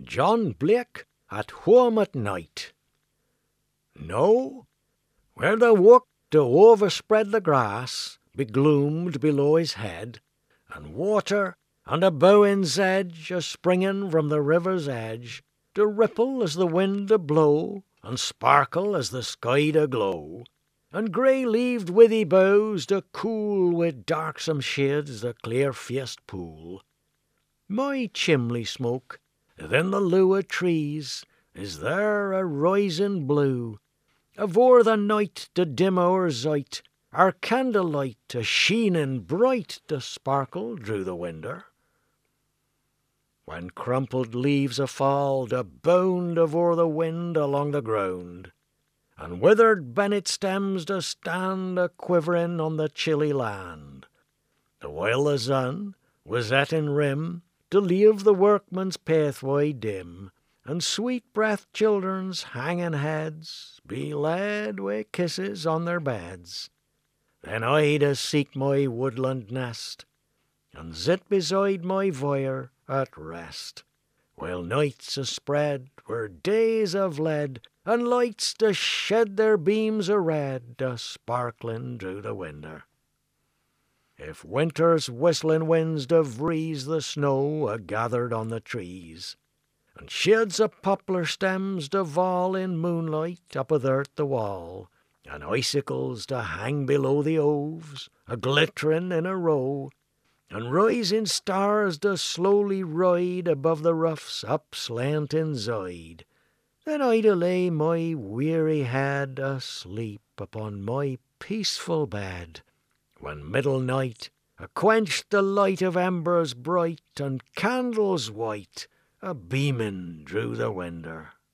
John Blake at home at night. Now, where the work to overspread the grass begloomed below his head, and water on the bowin's edge a springing from the river's edge, to ripple as the wind to blow, and sparkle as the sky to glow, and grey-leaved withy boughs to cool with darksome shades the clear-faced pool. My chimley smoke, within the lieu of trees, is there a rising blue, avore the night to dim our sight, our candlelight a sheening bright to sparkle through the winder. When crumpled leaves a fall to bound avore the wind along the ground, and withered bennet stems to stand a quivering on the chilly land, the while the sun was setting rim to leave the workman's pathway dim, and sweet-breathed children's hanging heads be laid wi' kisses on their beds, then I to seek my woodland nest, and sit beside my fire at rest, while nights are spread where days have led, and lights to shed their beams o' red a sparkling through the winder. If winter's whistling winds do vreeze the snow a gathered on the trees, and shades of poplar stems to fall in moonlight up athert the wall, and icicles to hang below the oves a glittering in a row, and rising stars to slowly ride above the rough's upslanting side, then I to lay my weary head asleep upon my peaceful bed, when middle night a quenched the light of embers bright and candles white a beaming through the winder.